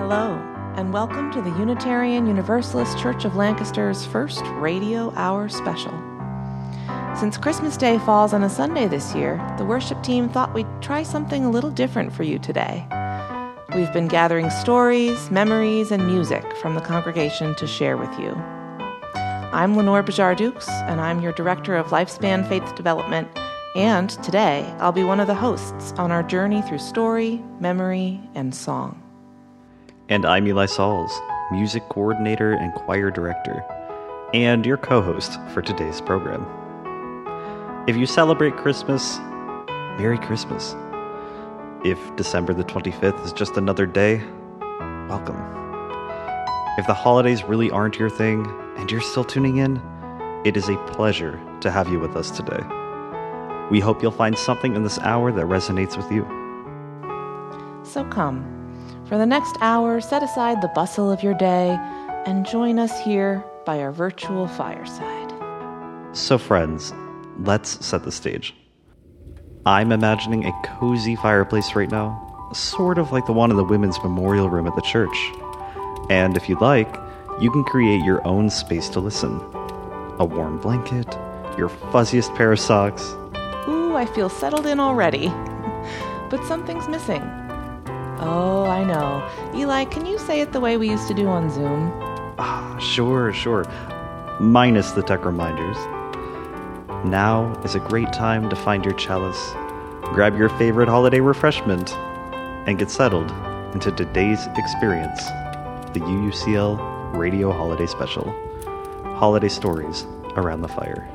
Hello, and welcome to the Unitarian Universalist Church of Lancaster's first Radio Hour special. Since Christmas Day falls on a Sunday this year, the worship team thought we'd try something a little different for you today. We've been gathering stories, memories, and music from the congregation to share with you. I'm Lenore Bajar-Dukes, and I'm your Director of Lifespan Faith Development, and today I'll be one of the hosts on our journey through story, memory, and song. And I'm Eli Sauls, Music Coordinator and Choir Director, and your co-host for today's program. If you celebrate Christmas, Merry Christmas. If December the 25th is just another day, welcome. If the holidays really aren't your thing and you're still tuning in, it is a pleasure to have you with us today. We hope you'll find something in this hour that resonates with you. So come. For the next hour, set aside the bustle of your day and join us here by our virtual fireside. So friends, let's set the stage. I'm imagining a cozy fireplace right now, sort of like the one in the women's memorial room at the church. And if you'd like, you can create your own space to listen. A warm blanket, your fuzziest pair of socks. Ooh, I feel settled in already. But something's missing. Oh, I know. Eli, can you say it the way we used to do on Zoom? Sure. Minus the tech reminders. Now is a great time to find your chalice, grab your favorite holiday refreshment, and get settled into today's experience, the UUCL Radio Holiday Special, Holiday Stories Around the Fire.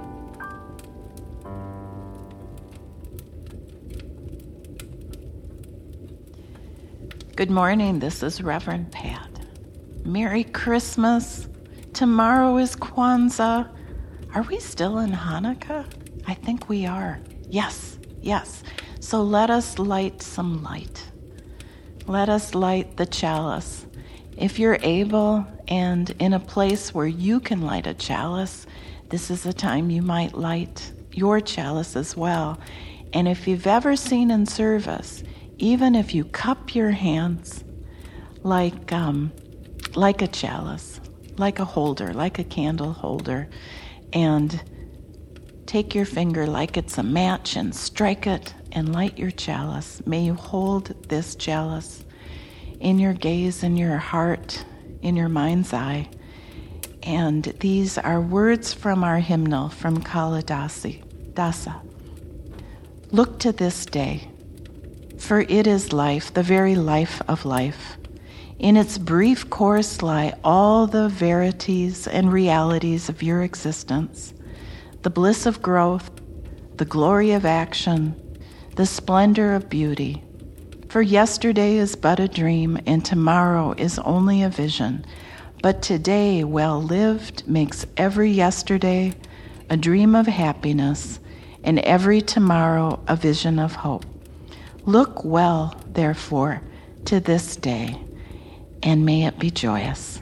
Good morning, this is Reverend Pat. Merry Christmas. Tomorrow is Kwanzaa. Are we still in Hanukkah? I think we are. Yes. So let us light some light. Let us light the chalice. If you're able and in a place where you can light a chalice, this is a time you might light your chalice as well. And if you've ever seen in service, even if you cup your hands like a chalice, like a holder, like a candle holder, and take your finger like it's a match and strike it and light your chalice. May you hold this chalice in your gaze, in your heart, in your mind's eye. And these are words from our hymnal from Kalidasa. Look to this day, for it is life, the very life of life. In its brief course lie all the verities and realities of your existence, the bliss of growth, the glory of action, the splendor of beauty. For yesterday is but a dream, and tomorrow is only a vision. But today, well lived, makes every yesterday a dream of happiness, and every tomorrow a vision of hope. Look well, therefore, to this day, and may it be joyous.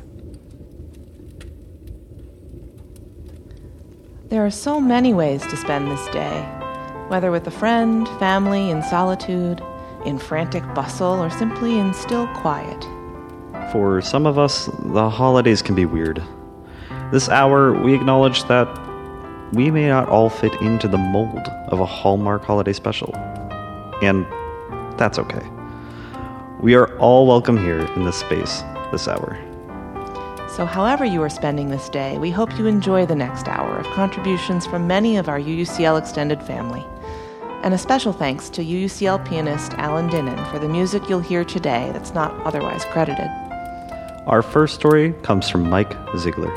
There are so many ways to spend this day, whether with a friend, family, in solitude, in frantic bustle, or simply in still quiet. For some of us, the holidays can be weird. This hour, we acknowledge that we may not all fit into the mold of a Hallmark holiday special. And that's okay. We are all welcome here in this space, this hour. So however you are spending this day, we hope you enjoy the next hour of contributions from many of our UUCL extended family. And a special thanks to UUCL pianist Alan Dinnan for the music you'll hear today that's not otherwise credited. Our first story comes from Mike Ziegler.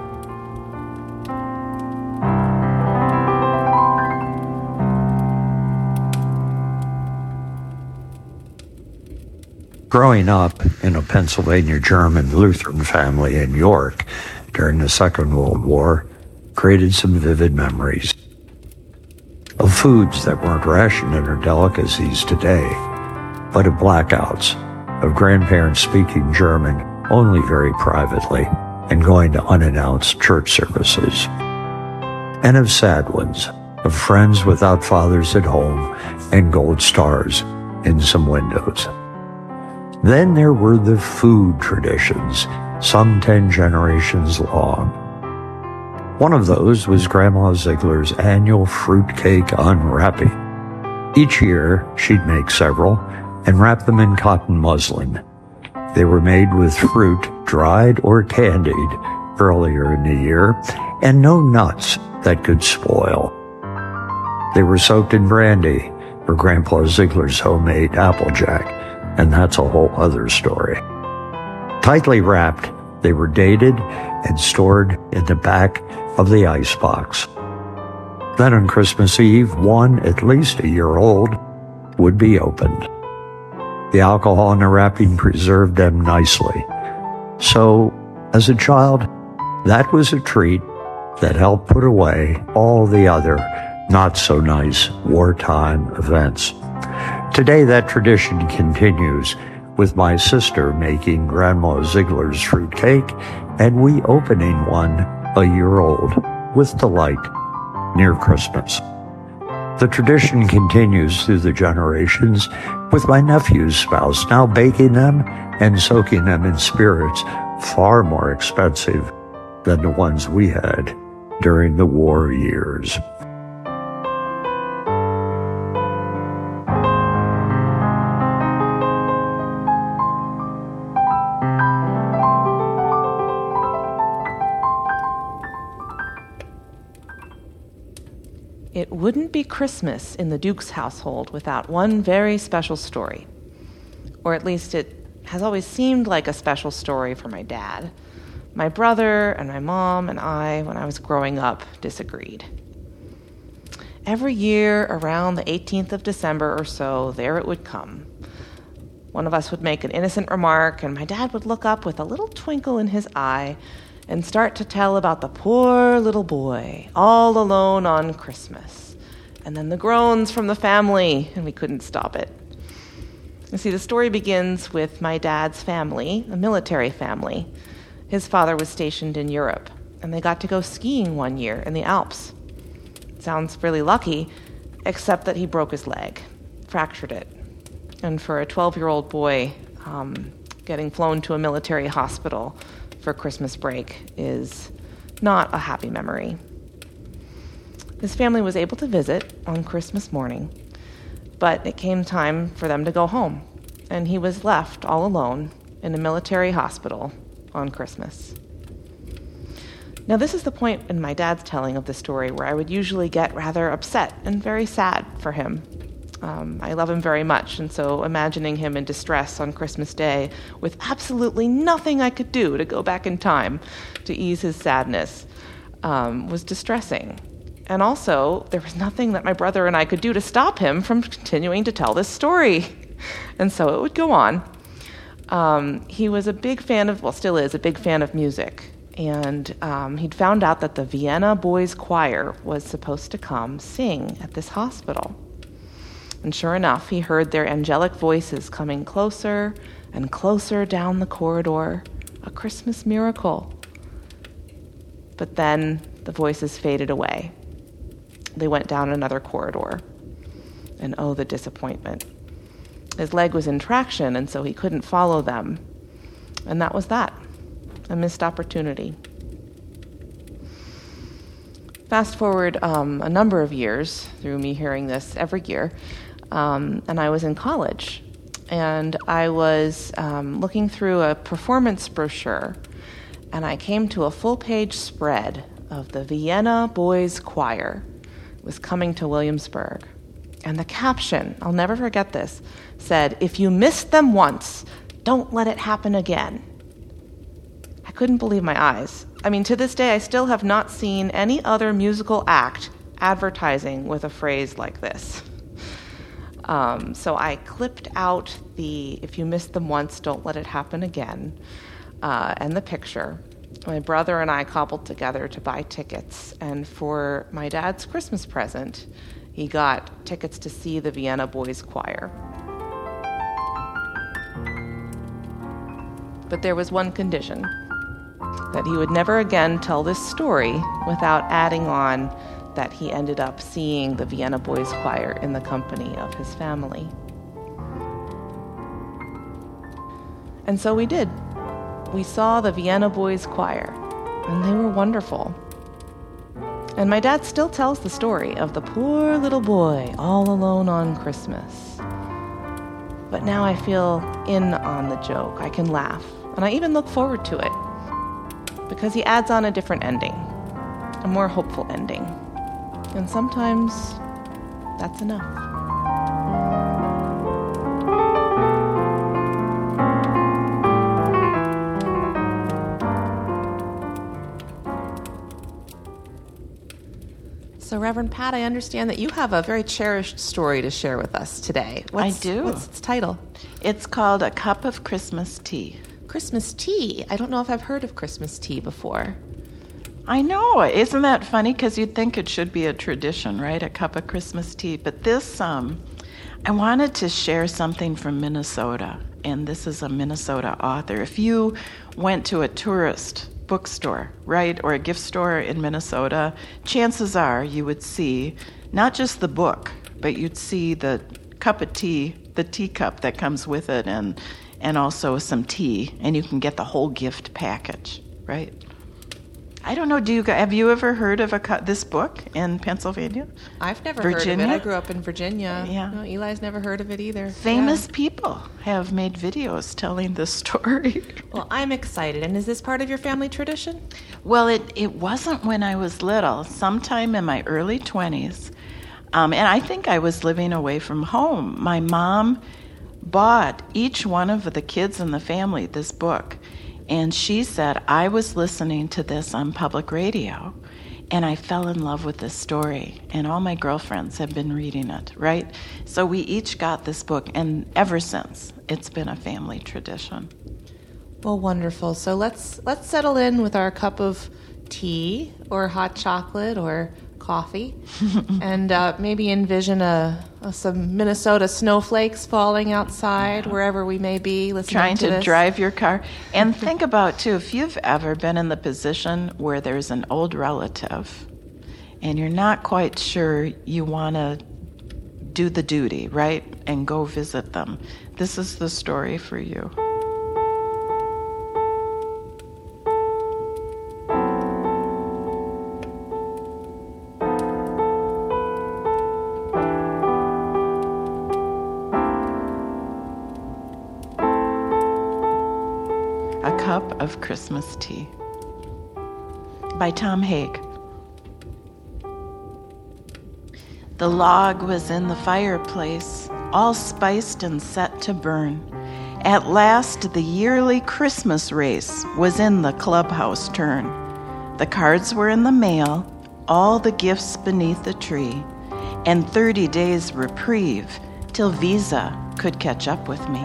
Growing up in a Pennsylvania German Lutheran family in York during the Second World War created some vivid memories of foods that weren't rationed or delicacies today, but of blackouts, of grandparents speaking German only very privately and going to unannounced church services, and of sad ones, of friends without fathers at home and gold stars in some windows. Then there were the food traditions, some 10 generations long. One of those was Grandma Ziegler's annual fruitcake unwrapping. Each year, she'd make several and wrap them in cotton muslin. They were made with fruit dried or candied earlier in the year, and no nuts that could spoil. They were soaked in brandy or Grandpa Ziegler's homemade Applejack, and that's a whole other story. Tightly wrapped, they were dated and stored in the back of the icebox. Then on Christmas Eve, one at least a year old would be opened. The alcohol in the wrapping preserved them nicely. So, as a child, that was a treat that helped put away all the other not-so-nice wartime events. Today, that tradition continues with my sister making Grandma Ziegler's fruitcake and we opening one a year old with delight near Christmas. The tradition continues through the generations with my nephew's spouse now baking them and soaking them in spirits far more expensive than the ones we had during the war years. It wouldn't be Christmas in the Duke's household without one very special story. Or at least it has always seemed like a special story for my dad. My brother and my mom and I, when I was growing up, disagreed. Every year around the 18th of December or so, there it would come. One of us would make an innocent remark, and my dad would look up with a little twinkle in his eye and start to tell about the poor little boy, all alone on Christmas. And then the groans from the family, and we couldn't stop it. You see, the story begins with my dad's family, a military family. His father was stationed in Europe, and they got to go skiing one year in the Alps. Sounds really lucky, except that he broke his leg, fractured it. And for a 12-year-old boy, getting flown to a military hospital for Christmas break is not a happy memory. His family was able to visit on Christmas morning, but it came time for them to go home, and he was left all alone in a military hospital on Christmas. Now, this is the point in my dad's telling of the story where I would usually get rather upset and very sad for him. I love him very much, and so imagining him in distress on Christmas Day with absolutely nothing I could do to go back in time to ease his sadness was distressing. And also, there was nothing that my brother and I could do to stop him from continuing to tell this story. And so it would go on. He was a big fan of, well, still is, a big fan of music. And he'd found out that the Vienna Boys Choir was supposed to come sing at this hospital. And sure enough, he heard their angelic voices coming closer and closer down the corridor, a Christmas miracle. But then the voices faded away. They went down another corridor. And oh, the disappointment. His leg was in traction, and so he couldn't follow them. And that was that, a missed opportunity. Fast forward a number of years through me hearing this every year, and I was in college, and I was looking through a performance brochure, and I came to a full-page spread of the Vienna Boys Choir. It was coming to Williamsburg, and the caption, I'll never forget this, said, "If you missed them once, don't let it happen again." I couldn't believe my eyes. I mean, to this day, I still have not seen any other musical act advertising with a phrase like this. So I clipped out the "if you missed them once, don't let it happen again," and the picture. My brother and I cobbled together to buy tickets, and for my dad's Christmas present, he got tickets to see the Vienna Boys Choir. But there was one condition, that he would never again tell this story without adding on that he ended up seeing the Vienna Boys Choir in the company of his family. And so we did. We saw the Vienna Boys Choir, and they were wonderful. And my dad still tells the story of the poor little boy all alone on Christmas. But now I feel in on the joke. I can laugh, and I even look forward to it, because he adds on a different ending, a more hopeful ending. And sometimes that's enough. So, Reverend Pat, I understand that you have a very cherished story to share with us today. I do. What's its title? It's called A Cup of Christmas Tea. Christmas tea. I don't know if I've heard of Christmas tea before. I know. Isn't that funny? Because you'd think it should be a tradition, right? A cup of Christmas tea. But this, I wanted to share something from Minnesota. And this is a Minnesota author. If you went to a tourist bookstore, right, or a gift store in Minnesota, chances are you would see not just the book, but you'd see the cup of tea, the teacup that comes with it, and also some tea, and you can get the whole gift package, right? I don't know, have you ever heard of this book in Pennsylvania? I've never Virginia? heard of it. I grew up in Virginia. Yeah. No, Eli's never heard of it either. Famous people have made videos telling this story. Well, I'm excited. And is this part of your family tradition? Well, it wasn't when I was little. Sometime in my early 20s, and I think I was living away from home. My mom bought each one of the kids in the family this book. And she said, I was listening to this on public radio, and I fell in love with this story. And all my girlfriends have been reading it, right? So we each got this book, and ever since, it's been a family tradition. Well, wonderful. So let's settle in with our cup of tea or hot chocolate or coffee, and maybe envision some Minnesota snowflakes falling outside wherever we may be listening Trying to this. drive your car. And think about, too, if you've ever been in the position where there's an old relative and you're not quite sure you want to do the duty, right, and go visit them, this is the story for you. A Cup of Christmas Tea by Tom Haig. The log was in the fireplace, all spiced and set to burn. At last the yearly Christmas race was in the clubhouse turn. The cards were in the mail, all the gifts beneath the tree, and 30 days reprieve till Visa could catch up with me.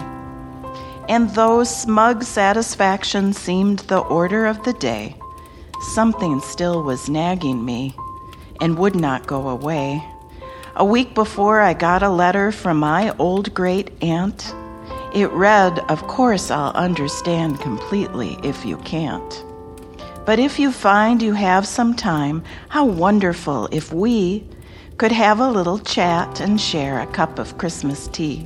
And though smug satisfaction seemed the order of the day, something still was nagging me and would not go away. A week before, I got a letter from my old great-aunt. It read, "Of course I'll understand completely if you can't. But if you find you have some time, how wonderful if we could have a little chat and share a cup of Christmas tea."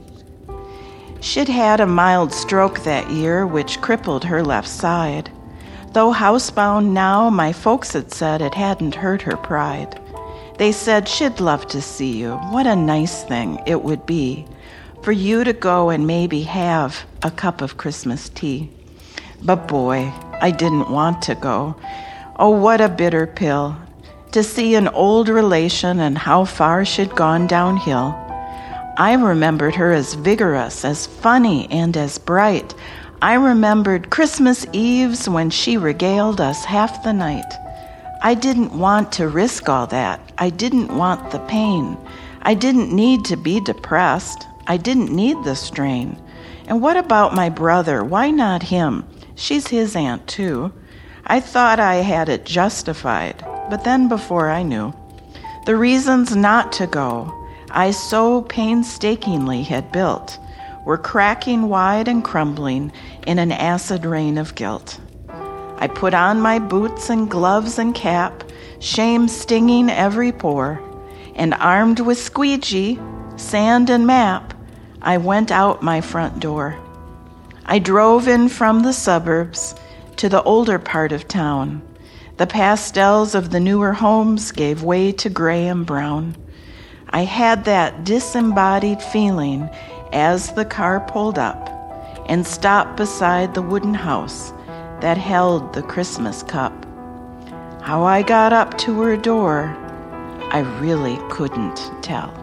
She'd had a mild stroke that year, which crippled her left side. Though housebound now, my folks had said it hadn't hurt her pride. They said she'd love to see you. What a nice thing it would be for you to go and maybe have a cup of Christmas tea. But boy, I didn't want to go. Oh, what a bitter pill to see an old relation and how far she'd gone downhill. I remembered her as vigorous, as funny, and as bright. I remembered Christmas Eves when she regaled us half the night. I didn't want to risk all that. I didn't want the pain. I didn't need to be depressed. I didn't need the strain. And what about my brother? Why not him? She's his aunt, too. I thought I had it justified, but then before I knew, the reasons not to go I so painstakingly had built were cracking wide and crumbling in an acid rain of guilt. I put on my boots and gloves and cap, shame stinging every pore, and armed with squeegee, sand, and map, I went out my front door. I drove in from the suburbs to the older part of town. The pastels of the newer homes gave way to gray and brown. I had that disembodied feeling as the car pulled up and stopped beside the wooden house that held the Christmas cup. How I got up to her door, I really couldn't tell.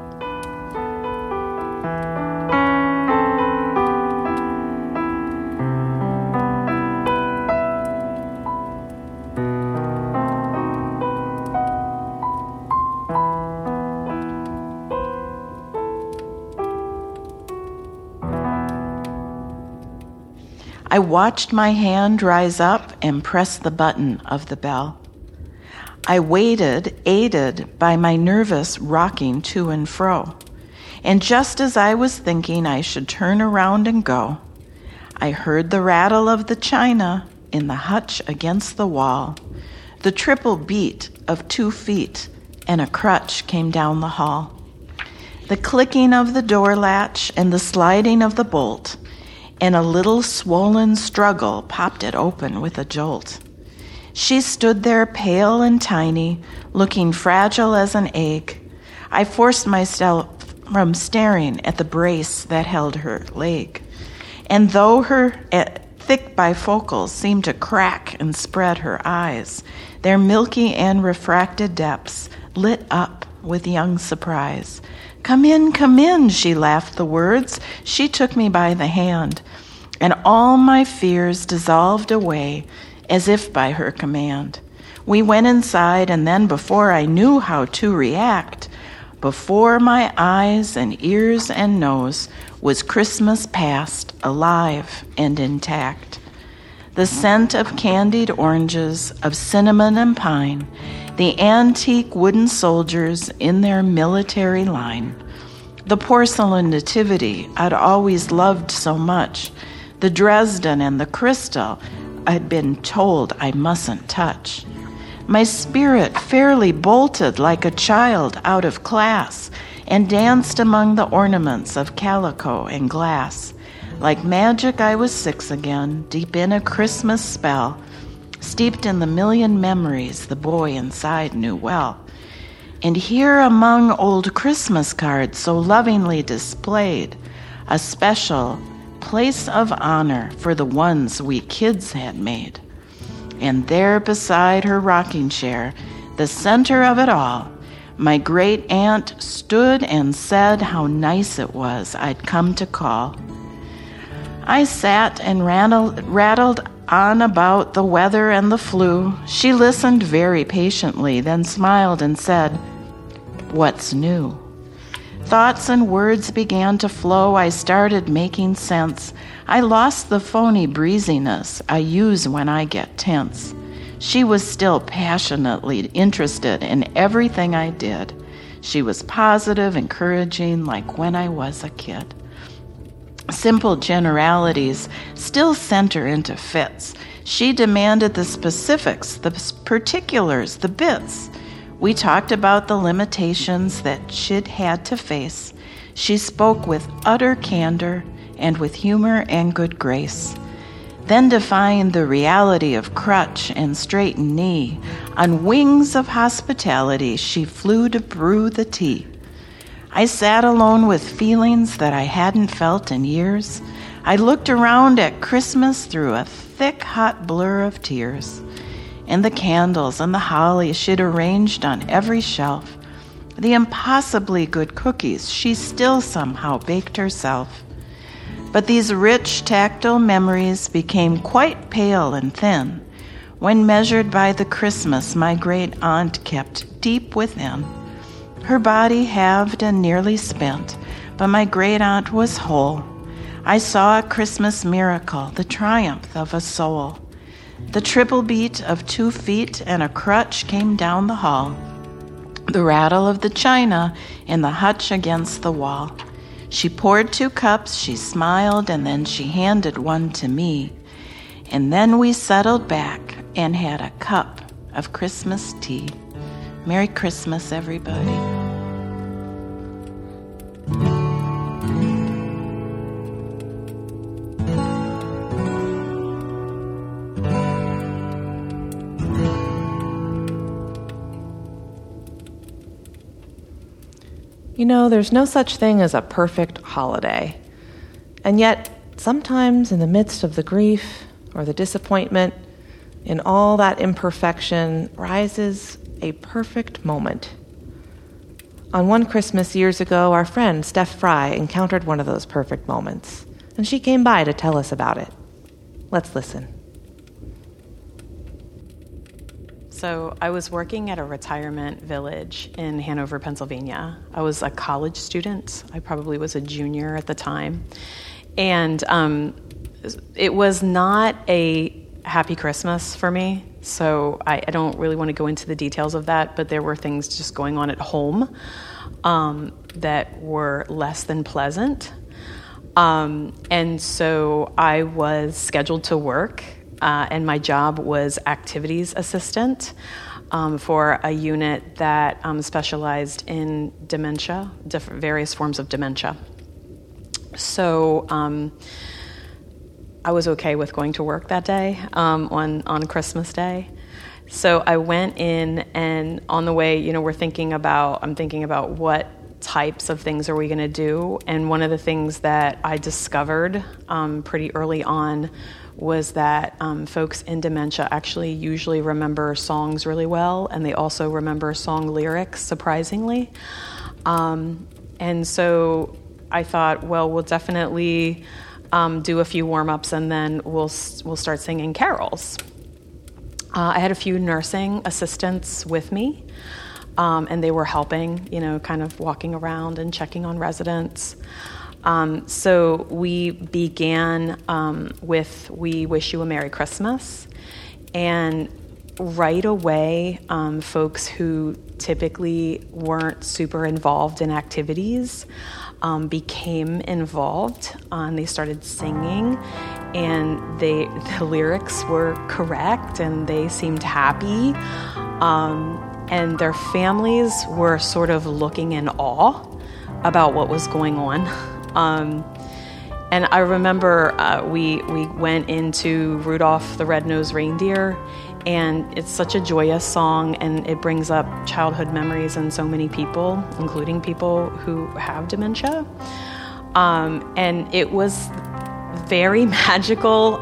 I watched my hand rise up and press the button of the bell. I waited, aided by my nervous rocking to and fro. And just as I was thinking I should turn around and go, I heard the rattle of the china in the hutch against the wall, the triple beat of 2 feet, and a crutch came down the hall. The clicking of the door latch and the sliding of the bolt, and a little swollen struggle popped it open with a jolt. She stood there pale and tiny, looking fragile as an egg. I forced myself from staring at the brace that held her leg. And though her thick bifocals seemed to crack and spread her eyes, their milky and refracted depths lit up with young surprise. Come in, she laughed the words. She took me by the hand, and all my fears dissolved away as if by her command. We went inside, and then before I knew how to react, before my eyes and ears and nose was Christmas past, alive and intact. The scent of candied oranges, of cinnamon and pine, the antique wooden soldiers in their military line, the porcelain nativity I'd always loved so much, the Dresden and the crystal I'd been told I mustn't touch. My spirit fairly bolted like a child out of class and danced among the ornaments of calico and glass. Like magic I was 6 again, deep in a Christmas spell, steeped in the million memories the boy inside knew well. And here among old Christmas cards so lovingly displayed, a special place of honor for the ones we kids had made. And there beside her rocking chair, the center of it all, my great aunt stood and said how nice it was I'd come to call. I sat and rattled on about the weather and the flu. She listened very patiently, then smiled and said, "What's new?" Thoughts and words began to flow. I started making sense. I lost the phony breeziness I use when I get tense. She was still passionately interested in everything I did. She was positive, encouraging, like when I was a kid. Simple generalities still sent her into fits. She demanded the specifics, the particulars, the bits. We talked about the limitations that she'd had to face. She spoke with utter candor and with humor and good grace. Then defying the reality of crutch and straightened knee, on wings of hospitality she flew to brew the tea. I sat alone with feelings that I hadn't felt in years. I looked around at Christmas through a thick, hot blur of tears. And the candles and the holly she'd arranged on every shelf. The impossibly good cookies she still somehow baked herself. But these rich, tactile memories became quite pale and thin when measured by the Christmas my great aunt kept deep within. Her body halved and nearly spent, but my great aunt was whole. I saw a Christmas miracle, the triumph of a soul. The triple beat of 2 feet and a crutch came down the hall. The rattle of the china in the hutch against the wall. She poured 2 cups, she smiled, and then she handed one to me. And then we settled back and had a cup of Christmas tea. Merry Christmas, everybody. You know, there's no such thing as a perfect holiday. And yet, sometimes in the midst of the grief or the disappointment, in all that imperfection rises a perfect moment. On one Christmas years ago, our friend Steph Fry encountered one of those perfect moments, and she came by to tell us about it. Let's listen. So I was working at a retirement village in Hanover, Pennsylvania. I was a college student. I probably was a junior at the time. And it was not a happy Christmas for me. So I don't really want to go into the details of that, but there were things just going on at home that were less than pleasant. And so I was scheduled to work. And my job was activities assistant for a unit that specialized in dementia, various forms of dementia. So I was okay with going to work that day on Christmas Day. So I went in, and on the way, I'm thinking about what types of things are we going to do. And one of the things that I discovered pretty early on was that folks in dementia actually usually remember songs really well, and they also remember song lyrics, surprisingly. And so I thought, well, we'll definitely do a few warm-ups, and then we'll start singing carols. I had a few nursing assistants with me, and they were helping, kind of walking around and checking on residents. So we began with "We Wish You a Merry Christmas," and right away, folks who typically weren't super involved in activities became involved. They started singing, and the lyrics were correct, and they seemed happy, and their families were sort of looking in awe about what was going on. And I remember we went into Rudolph the Red-Nosed Reindeer, and it's such a joyous song, and it brings up childhood memories in so many people, including people who have dementia. And it was very magical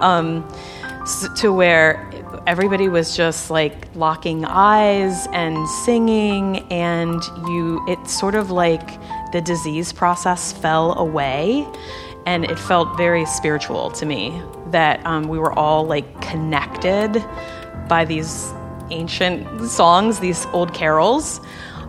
to where everybody was just like locking eyes and singing, and it's sort of like the disease process fell away, and it felt very spiritual to me that we were all like connected by these ancient songs, these old carols.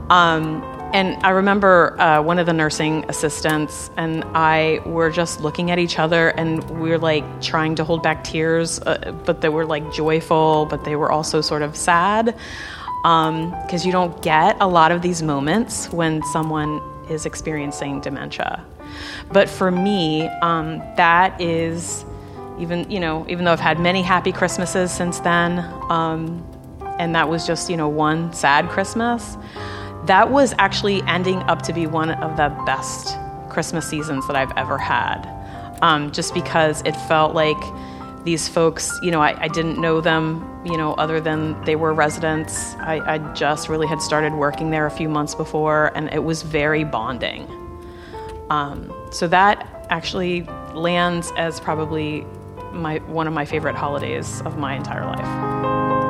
And I remember one of the nursing assistants and I were just looking at each other, and we were like trying to hold back tears, but they were like joyful, but they were also sort of sad, because you don't get a lot of these moments when someone is experiencing dementia. But for me, that is, even though I've had many happy Christmases since then, and that was just, one sad Christmas, that was actually ending up to be one of the best Christmas seasons that I've ever had. Just because it felt like these folks, I didn't know them, other than they were residents. I just really had started working there a few months before, and it was very bonding. So that actually lands as probably one of my favorite holidays of my entire life.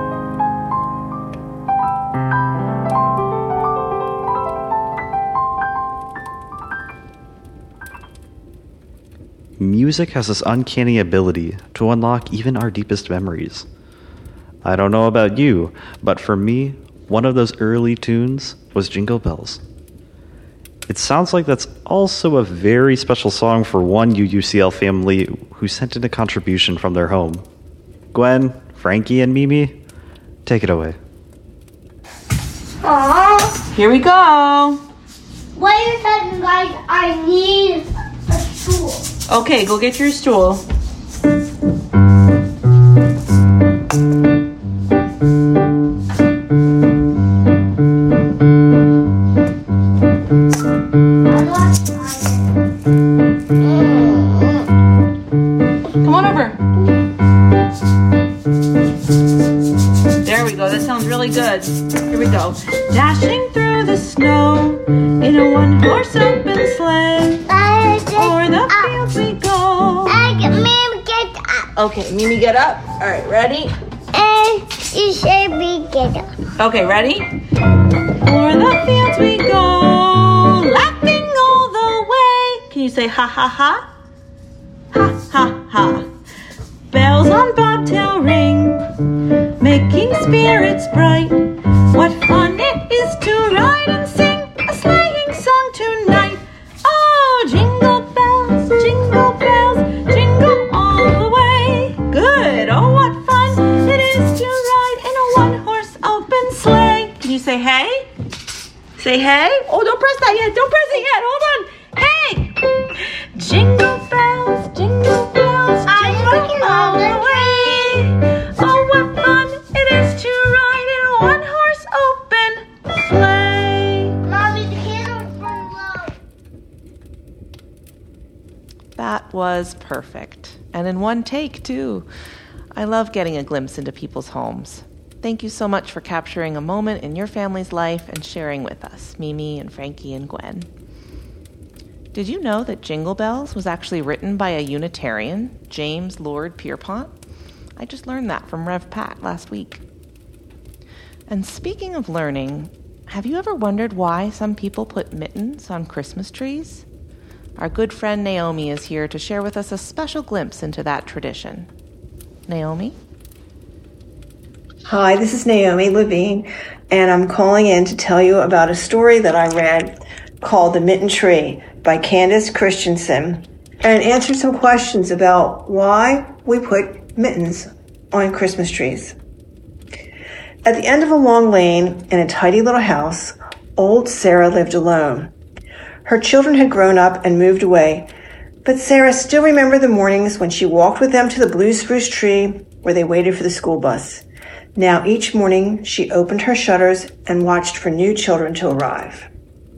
Music has this uncanny ability to unlock even our deepest memories. I don't know about you, but for me, one of those early tunes was Jingle Bells. It sounds like that's also a very special song for one UUCL family who sent in a contribution from their home. Gwen, Frankie, and Mimi, take it away. Aww. Here we go. Wait a second, guys. I need a stool. Okay, go get your stool. Come on over. There we go. That sounds really good. Here we go. Dashing through the the snow in a one-horse open sleigh. O'er the fields we go. Mimi, get up. Okay, Mimi, get up. All right, ready? And you say me get up. Okay, ready? O'er the fields we go, laughing all the way. Can you say ha ha ha? Ha, ha, ha. Bells on bobtail ring, making spirits bright. What fun it is to ride and sing a sleighing song tonight. Oh, jingle bells, jingle all the way. Good, oh, what fun it is to ride in a one-horse open sleigh. Can you say hey? Say hey? Oh, don't press that yet. Don't press it yet. Hold on. Hey! Jingle bells, jingle all the way. Oh, what fun it is to ride in a one-horse open sleigh. Mommy, the candles burn low. That was perfect. And in one take, too. I love getting a glimpse into people's homes. Thank you so much for capturing a moment in your family's life and sharing with us, Mimi and Frankie and Gwen. Did you know that Jingle Bells was actually written by a Unitarian, James Lord Pierpont? I just learned that from Rev Pat last week. And speaking of learning, have you ever wondered why some people put mittens on Christmas trees? Our good friend Naomi is here to share with us a special glimpse into that tradition. Naomi? Hi, this is Naomi Levine, and I'm calling in to tell you about a story that I read called The Mitten Tree by Candace Christensen, and answer some questions about why we put mittens on Christmas trees. At the end of a long lane in a tidy little house, old Sarah lived alone. Her children had grown up and moved away, but Sarah still remembered the mornings when she walked with them to the blue spruce tree where they waited for the school bus. Now each morning she opened her shutters and watched for new children to arrive.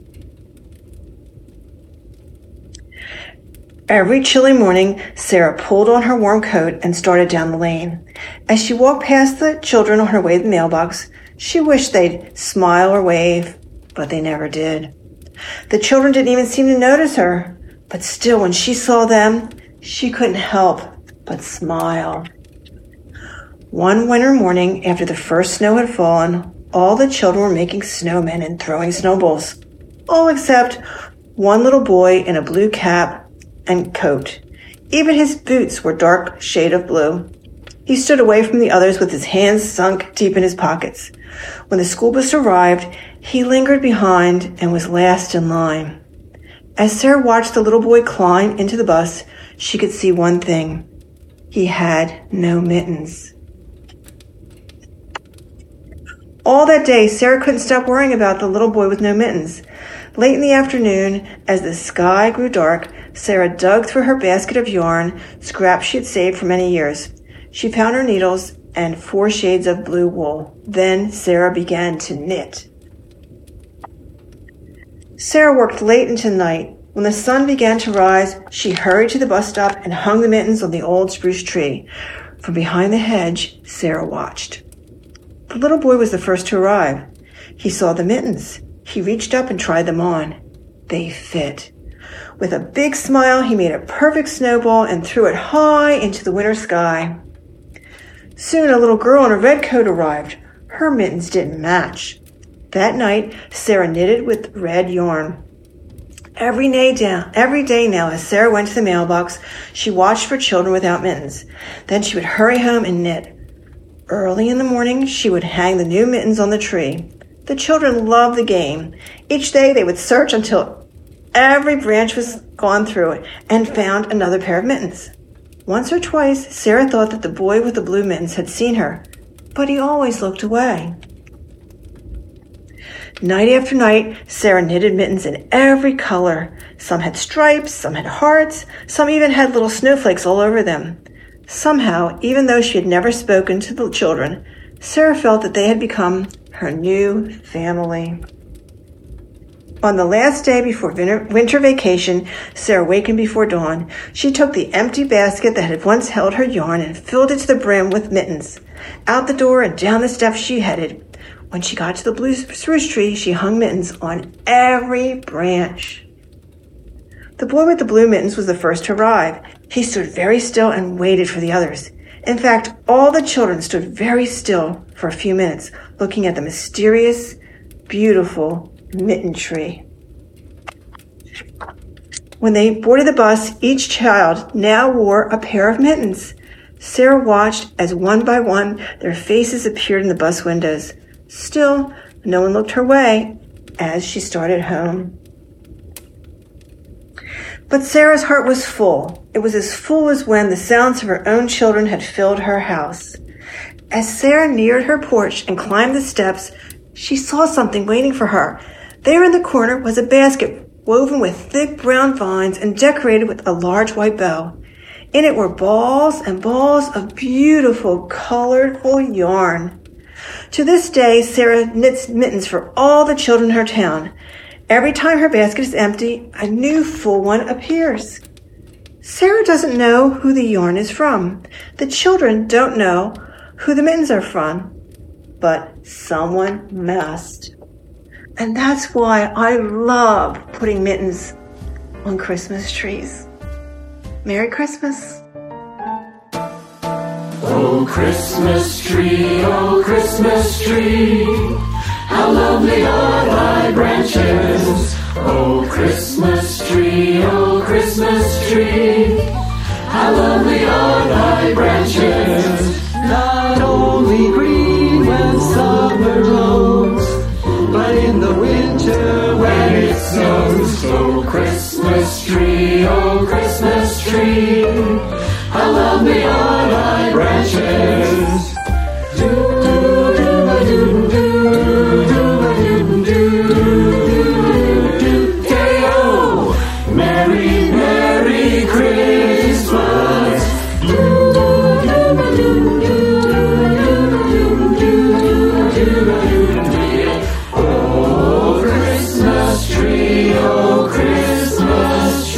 Every chilly morning, Sarah pulled on her warm coat and started down the lane. As she walked past the children on her way to the mailbox, she wished they'd smile or wave, but they never did. The children didn't even seem to notice her, but still when she saw them, she couldn't help but smile. One winter morning, after the first snow had fallen, all the children were making snowmen and throwing snowballs, all except one little boy in a blue cap and coat. Even his boots were dark shade of blue. He stood away from the others with his hands sunk deep in his pockets. When the school bus arrived, he lingered behind and was last in line. As Sarah watched the little boy climb into the bus, she could see one thing. He had no mittens. All that day, Sarah couldn't stop worrying about the little boy with no mittens. Late in the afternoon, as the sky grew dark, Sarah dug through her basket of yarn, scraps she had saved for many years. She found her needles and 4 shades of blue wool. Then Sarah began to knit. Sarah worked late into the night. When the sun began to rise, she hurried to the bus stop and hung the mittens on the old spruce tree. From behind the hedge, Sarah watched. The little boy was the first to arrive. He saw the mittens. He reached up and tried them on. They fit. With a big smile, he made a perfect snowball and threw it high into the winter sky. Soon a little girl in a red coat arrived. Her mittens didn't match. That night, Sarah knitted with red yarn. Every day now, as Sarah went to the mailbox, she watched for children without mittens. Then she would hurry home and knit. Early in the morning, she would hang the new mittens on the tree. The children loved the game. Each day they would search until every branch was gone through it and found another pair of mittens. Once or twice, Sarah thought that the boy with the blue mittens had seen her, but he always looked away. Night after night, Sarah knitted mittens in every color. Some had stripes, some had hearts, some even had little snowflakes all over them. Somehow, even though she had never spoken to the children, Sarah felt that they had become her new family. On the last day before winter vacation, Sarah wakened before dawn. She took the empty basket that had once held her yarn and filled it to the brim with mittens. Out the door and down the steps she headed. When she got to the blue spruce tree, she hung mittens on every branch. The boy with the blue mittens was the first to arrive. He stood very still and waited for the others. In fact, all the children stood very still for a few minutes, looking at the mysterious, beautiful mitten tree. When they boarded the bus, each child now wore a pair of mittens. Sarah watched as one by one their faces appeared in the bus windows. Still, no one looked her way as she started home. But Sarah's heart was full. It was as full as when the sounds of her own children had filled her house. As Sarah neared her porch and climbed the steps, she saw something waiting for her. There in the corner was a basket woven with thick brown vines and decorated with a large white bow. In it were balls and balls of beautiful, colorful yarn. To this day, Sarah knits mittens for all the children in her town. Every time her basket is empty, a new full one appears. Sarah doesn't know who the yarn is from. The children don't know who the mittens are from. But someone must. And that's why I love putting mittens on Christmas trees. Merry Christmas. Oh, Christmas tree, how lovely are thy branches. Oh, Christmas tree, how lovely are thy branches. Not only green when summer blows, but in the winter when it snows. Oh, Christmas tree, how lovely are thy branches. Merry, Merry Christmas. Oh, Christmas tree, oh, Christmas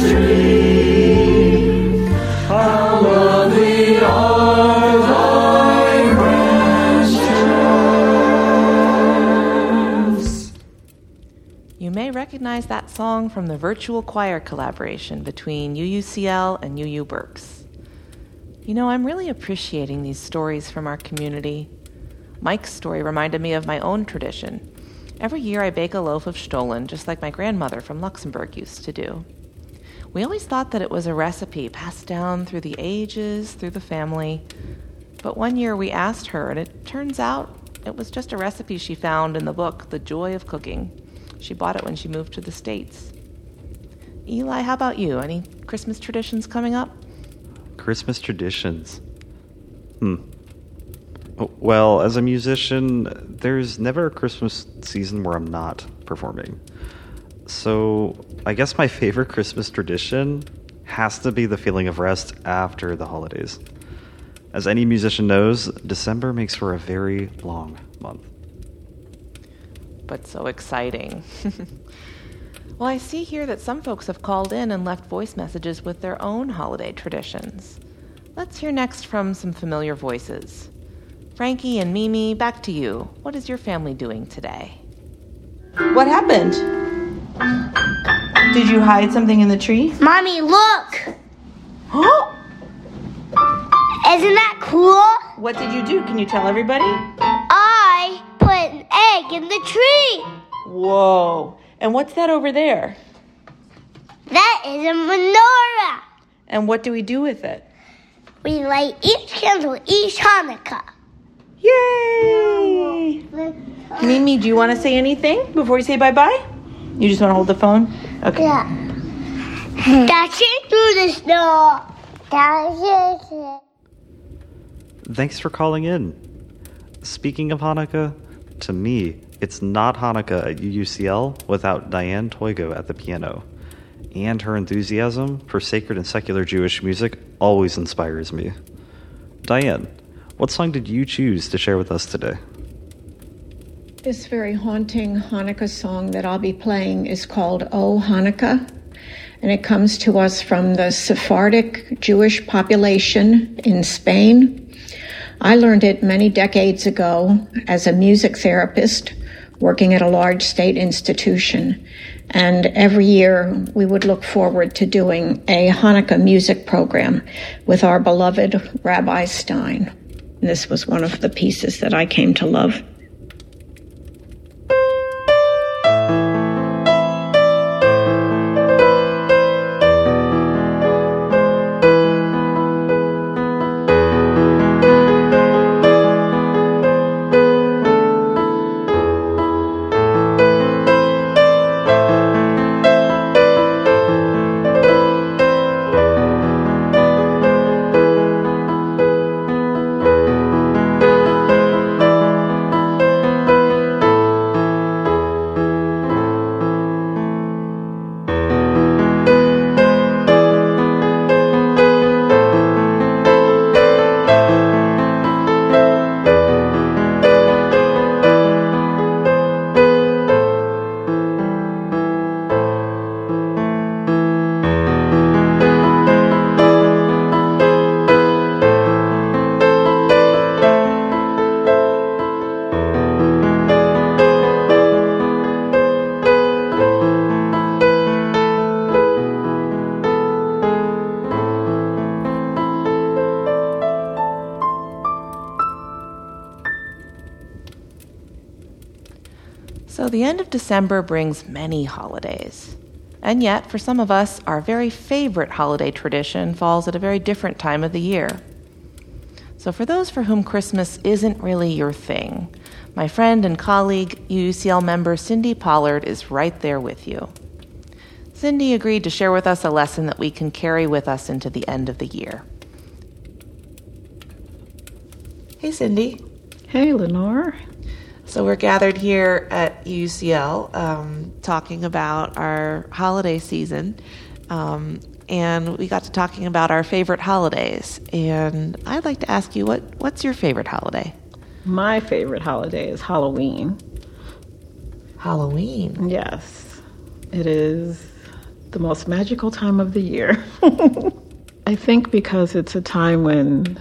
tree, how lovely are thy branches. You may recognize that song from the virtual choir collaboration between UUCL and UU Berks. You know, I'm really appreciating these stories from our community. Mike's story reminded me of my own tradition. Every year I bake a loaf of Stollen, just like my grandmother from Luxembourg used to do. We always thought that it was a recipe passed down through the ages, through the family. But one year we asked her, and it turns out it was just a recipe she found in the book, The Joy of Cooking. She bought it when she moved to the States. Eli, how about you? Any Christmas traditions coming up? Christmas traditions? Well, as a musician, there's never a Christmas season where I'm not performing. So I guess my favorite Christmas tradition has to be the feeling of rest after the holidays. As any musician knows, December makes for a very long month. But so exciting. Well, I see here that some folks have called in and left voice messages with their own holiday traditions. Let's hear next from some familiar voices. Frankie and Mimi, back to you. What is your family doing today? What happened? Did you hide something in the tree? Mommy, look! Oh! Isn't that cool? What did you do? Can you tell everybody? I put an egg in the tree. Whoa. And what's that over there? That is a menorah. And what do we do with it? We light each candle each Hanukkah. Yay! Mimi, do you want to say anything before we say bye-bye? You just want to hold the phone? Okay. Yeah. Dashing through the snow. Dashing. Thanks for calling in. Speaking of Hanukkah, to me, it's not Hanukkah at UUCL without Diane Toigo at the piano. And her enthusiasm for sacred and secular Jewish music always inspires me. Diane, what song did you choose to share with us today? This very haunting Hanukkah song that I'll be playing is called O Hanukkah, and it comes to us from the Sephardic Jewish population in Spain. I learned it many decades ago as a music therapist working at a large state institution. And every year we would look forward to doing a Hanukkah music program with our beloved Rabbi Stein. And this was one of the pieces that I came to love. So the end of December brings many holidays. And yet, for some of us, our very favorite holiday tradition falls at a very different time of the year. So for those for whom Christmas isn't really your thing, my friend and colleague, UCL member Cindy Pollard is right there with you. Cindy agreed to share with us a lesson that we can carry with us into the end of the year. Hey, Cindy. Hey, Lenore. So we're gathered here at UCL talking about our holiday season, and we got to talking about our favorite holidays. And I'd like to ask you, what's your favorite holiday? My favorite holiday is Halloween. Halloween? Yes. It is the most magical time of the year. I think because it's a time when...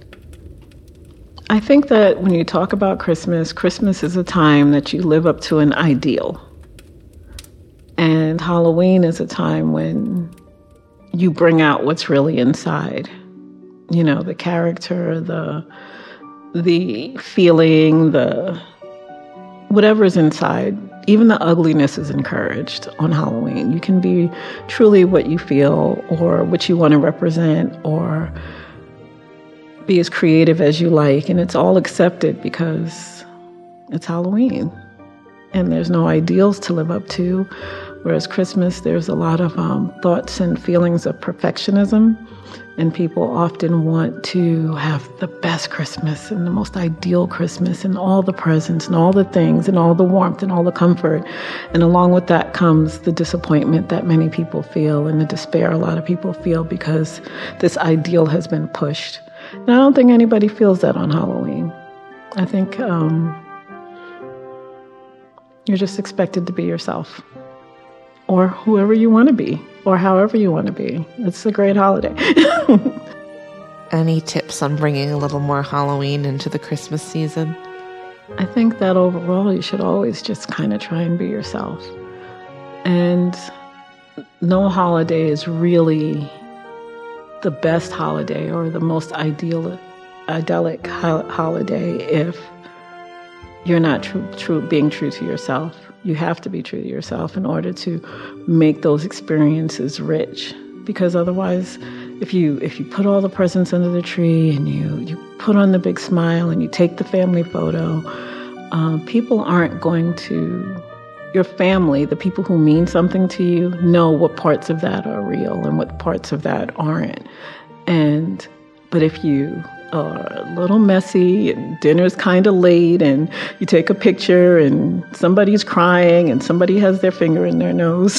I think that when you talk about Christmas, Christmas is a time that you live up to an ideal. And Halloween is a time when you bring out what's really inside. You know, the character, the feeling, whatever's inside. Even the ugliness is encouraged on Halloween. You can be truly what you feel or what you want to represent or be as creative as you like, and it's all accepted because it's Halloween and there's no ideals to live up to. Whereas Christmas, there's a lot of thoughts and feelings of perfectionism, and people often want to have the best Christmas and the most ideal Christmas and all the presents and all the things and all the warmth and all the comfort. And along with that comes the disappointment that many people feel and the despair a lot of people feel because this ideal has been pushed. And I don't think anybody feels that on Halloween. I think you're just expected to be yourself or whoever you want to be or however you want to be. It's a great holiday. Any tips on bringing a little more Halloween into the Christmas season? I think that overall you should always just kind of try and be yourself. And no holiday is really the best holiday or the most idyllic holiday if you're not being true to yourself. You have to be true to yourself in order to make those experiences rich. Because otherwise, if you put all the presents under the tree and you put on the big smile and you take the family photo, people aren't going to... Your family, the people who mean something to you, know what parts of that are real and what parts of that aren't. But if you are a little messy and dinner's kind of late and you take a picture and somebody's crying and somebody has their finger in their nose,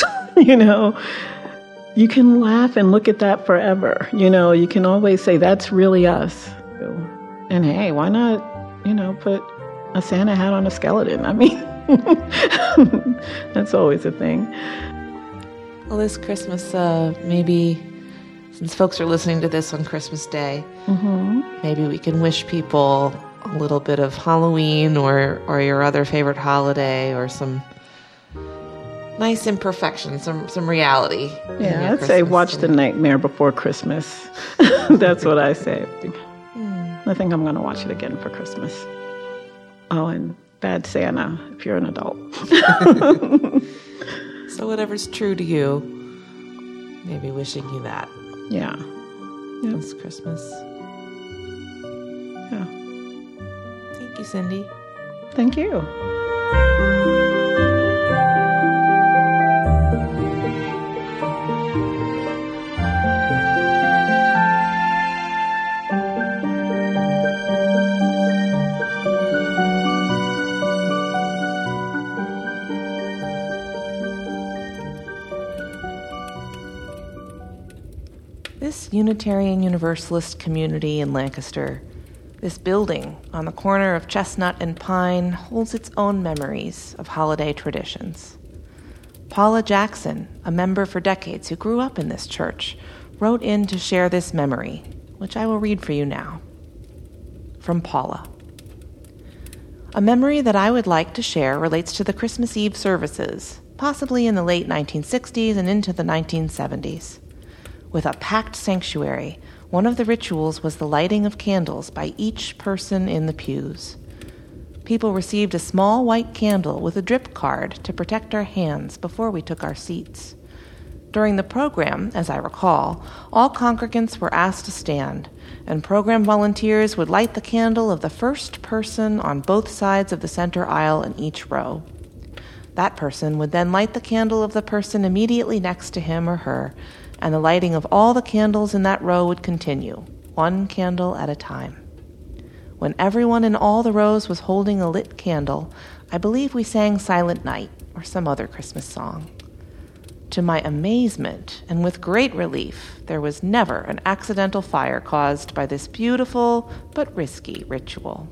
you can laugh and look at that forever. You can always say, that's really us. And hey, why not, put a Santa hat on a skeleton? I mean... That's always a thing. Well, this Christmas, maybe Since folks are listening to this on Christmas Day, Mm-hmm. maybe we can wish people a little bit of Halloween or your other favorite holiday or some nice imperfection, some reality. in Yeah, your I'd say Christmas. watch The Nightmare Before Christmas. That's what I say. I think I'm going to watch it again for Christmas. Oh, and Bad Santa, if you're an adult. So whatever's true to you, maybe wishing you that Yeah. this Christmas. Yeah. Thank you, Cindy. Thank you. This Unitarian Universalist community in Lancaster, this building on the corner of Chestnut and Pine, holds its own memories of holiday traditions. Paula Jackson, a member for decades who grew up in this church, wrote in to share this memory, which I will read for you now. From Paula. A memory that I would like to share relates to the Christmas Eve services, possibly in the late 1960s and into the 1970s. With a packed sanctuary, one of the rituals was the lighting of candles by each person in the pews. People received a small white candle with a drip card to protect our hands before we took our seats. During the program, as I recall, all congregants were asked to stand, and program volunteers would light the candle of the first person on both sides of the center aisle in each row. That person would then light the candle of the person immediately next to him or her, and the lighting of all the candles in that row would continue, one candle at a time. When everyone in all the rows was holding a lit candle, I believe we sang Silent Night or some other Christmas song. To my amazement, and with great relief, there was never an accidental fire caused by this beautiful but risky ritual.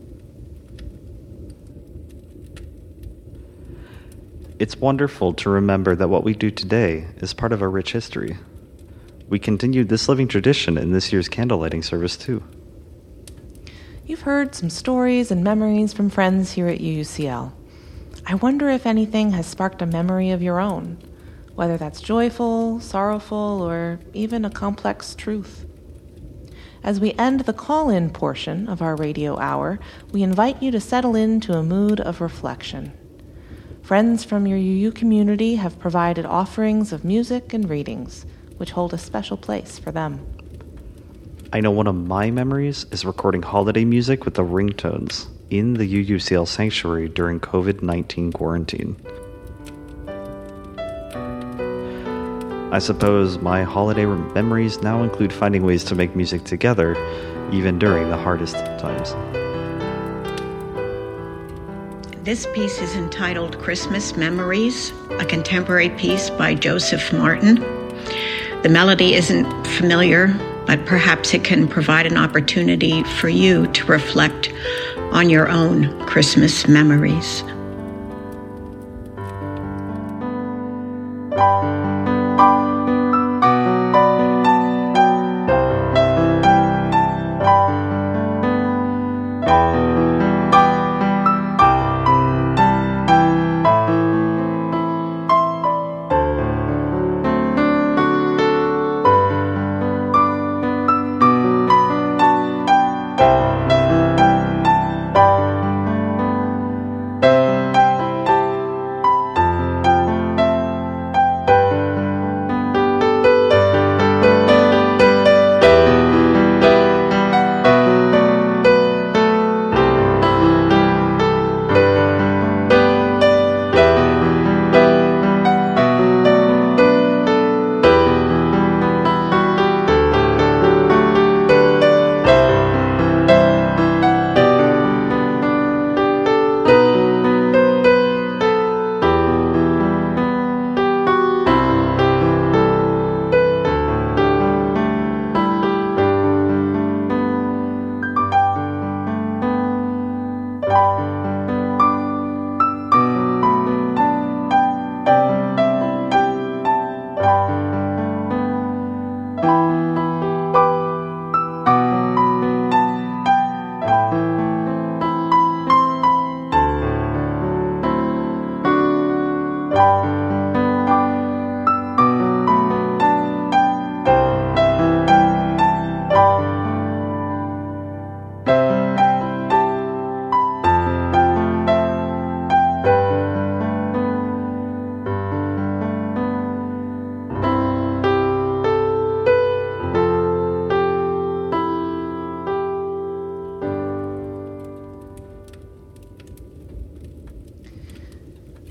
It's wonderful to remember that what we do today is part of a rich history. We continued this living tradition in this year's candlelighting service, too. You've heard some stories and memories from friends here at UUCL. I wonder if anything has sparked a memory of your own, whether that's joyful, sorrowful, or even a complex truth. As we end the call-in portion of our radio hour, we invite you to settle into a mood of reflection. Friends from your UU community have provided offerings of music and readings, which hold a special place for them. I know one of my memories is recording holiday music with the ringtones in the UUCL sanctuary during COVID-19 quarantine. I suppose my holiday memories now include finding ways to make music together, even during the hardest times. This piece is entitled Christmas Memories, a contemporary piece by Joseph Martin. The melody isn't familiar, but perhaps it can provide an opportunity for you to reflect on your own Christmas memories.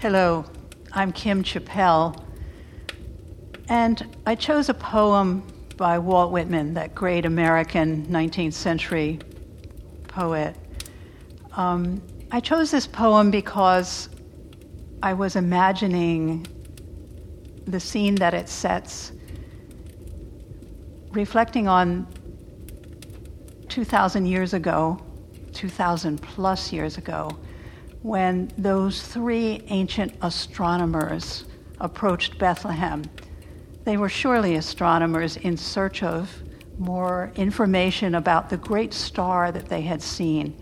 Hello, I'm Kim Chappell, and I chose a poem by Walt Whitman, that great American 19th century poet. I chose this poem because I was imagining the scene that it sets, reflecting on 2,000 years ago, 2,000 plus years ago, when those three ancient astronomers approached Bethlehem. They were surely astronomers in search of more information about the great star that they had seen.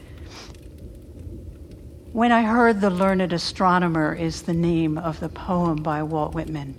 When I Heard the Learned Astronomer is the name of the poem by Walt Whitman.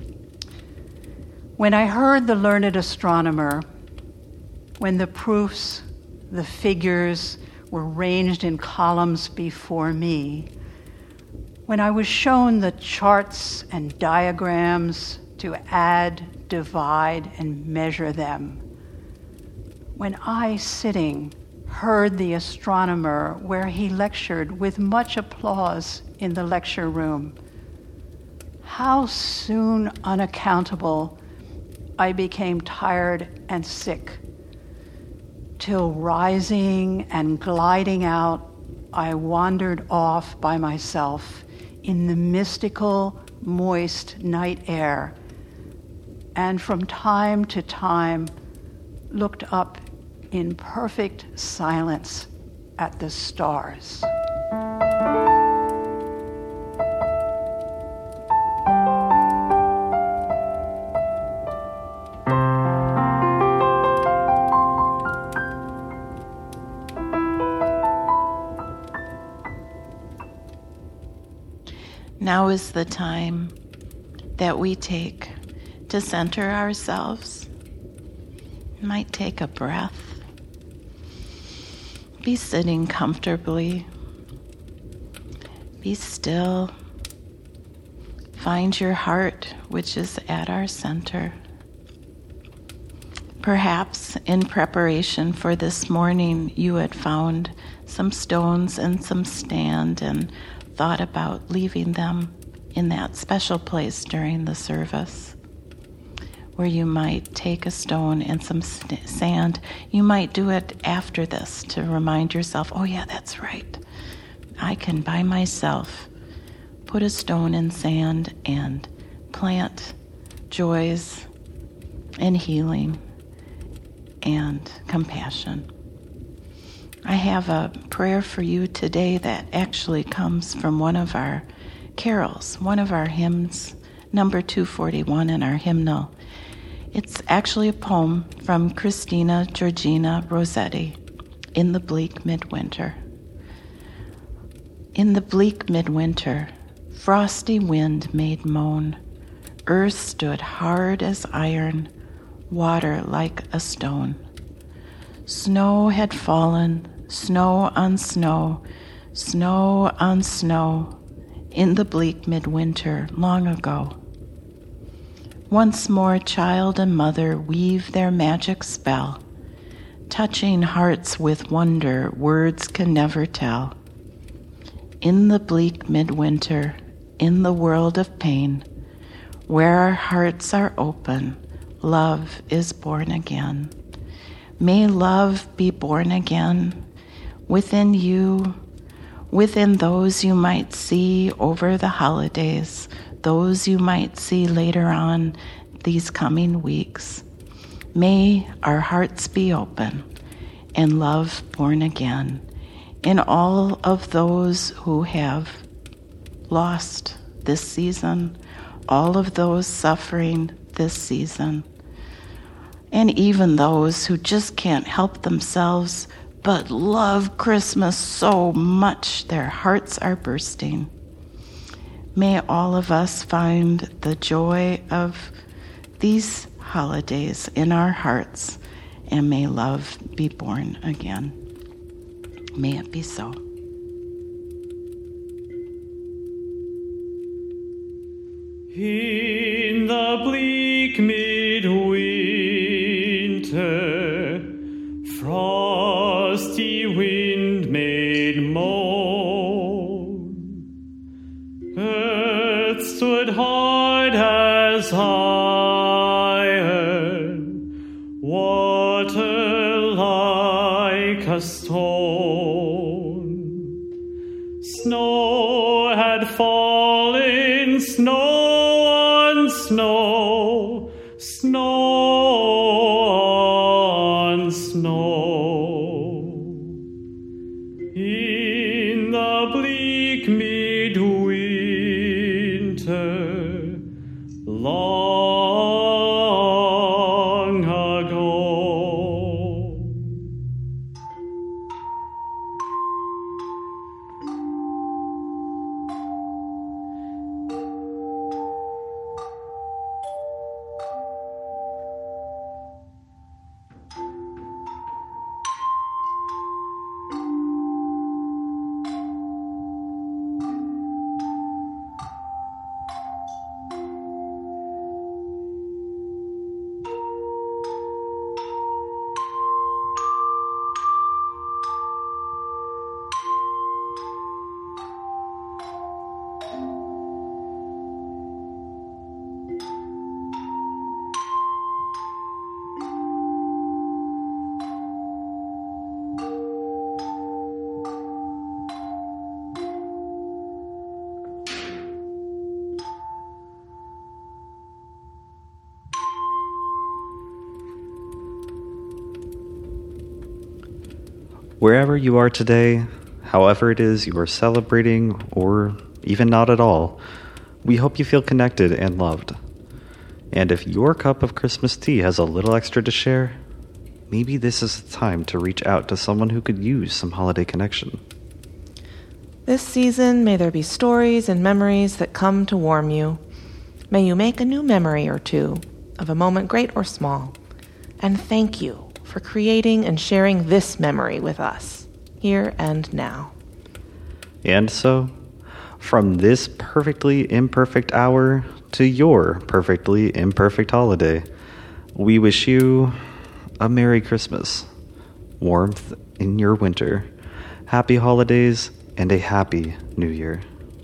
When I heard the learned astronomer, when the proofs, the figures were ranged in columns before me, when I was shown the charts and diagrams to add, divide, and measure them, when I, sitting, heard the astronomer where he lectured with much applause in the lecture room, how soon unaccountable I became tired and sick, till rising and gliding out, I wandered off by myself in the mystical, moist night air, and from time to time looked up in perfect silence at the stars. Now is the time that we take to center ourselves. You might take a breath. Be sitting comfortably. Be still. Find your heart, which is at our center. Perhaps in preparation for this morning, you had found some stones and some sand and thought about leaving them in that special place during the service, where you might take a stone and some sand. You might do it after this to remind yourself, oh yeah, that's right. I can by myself put a stone in sand and plant joys and healing and compassion. I have a prayer for you today that actually comes from one of our carols, one of our hymns, number 241 in our hymnal. It's actually a poem from Christina Georgina Rossetti, In the Bleak Midwinter. In the bleak midwinter, frosty wind made moan, earth stood hard as iron, water like a stone. Snow had fallen, snow on snow, snow on snow, in the bleak midwinter long ago. Once more child and mother weave their magic spell, touching hearts with wonder words can never tell. In the bleak midwinter, in the world of pain, where our hearts are open, love is born again. May love be born again within you, within those you might see over the holidays, those you might see later on these coming weeks. May our hearts be open and love born again in all of those who have lost this season, all of those suffering this season, and even those who just can't help themselves but love Christmas so much their hearts are bursting. May all of us find the joy of these holidays in our hearts, and may love be born again. May it be so. In the bleak midwinter, frosty wind made moan, as iron, water like a stone. Snow had fallen, snow on snow, snow on snow. In the bleak midwinter, long ago. Wherever you are today, however it is you are celebrating, or even not at all, we hope you feel connected and loved. And if your cup of Christmas tea has a little extra to share, maybe this is the time to reach out to someone who could use some holiday connection. This season, may there be stories and memories that come to warm you. May you make a new memory or two of a moment great or small. And thank you for creating and sharing this memory with us, here and now. And so, from this perfectly imperfect hour to your perfectly imperfect holiday, we wish you a Merry Christmas, warmth in your winter, happy holidays, and a Happy New Year.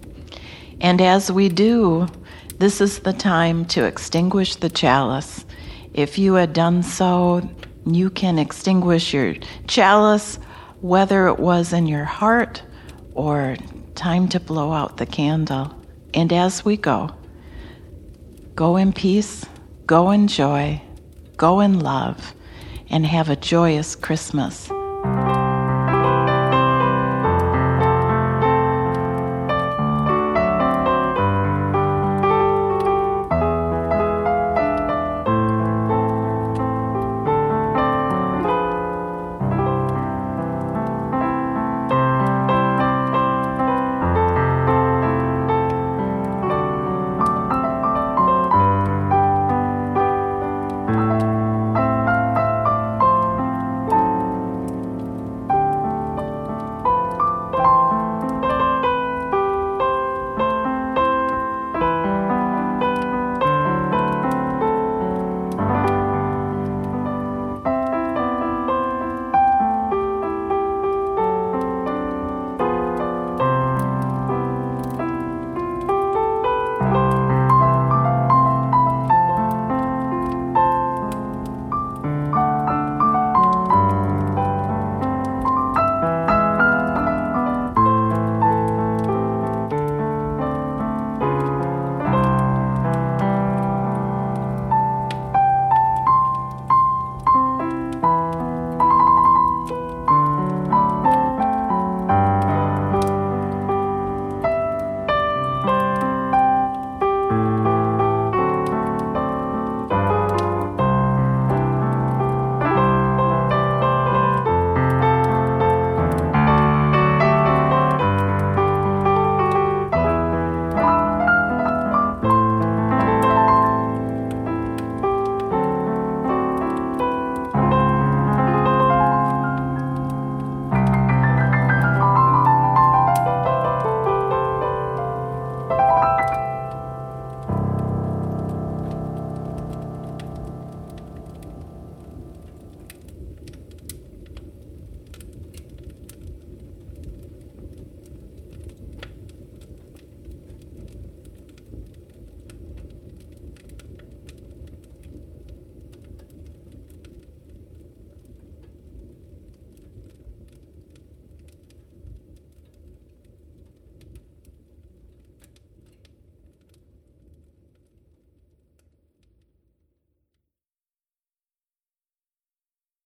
And as we do, this is the time to extinguish the chalice. If you had done so, you can extinguish your chalice, whether it was in your heart or time to blow out the candle. And as we go in peace, go in joy, go in love, and have a joyous Christmas.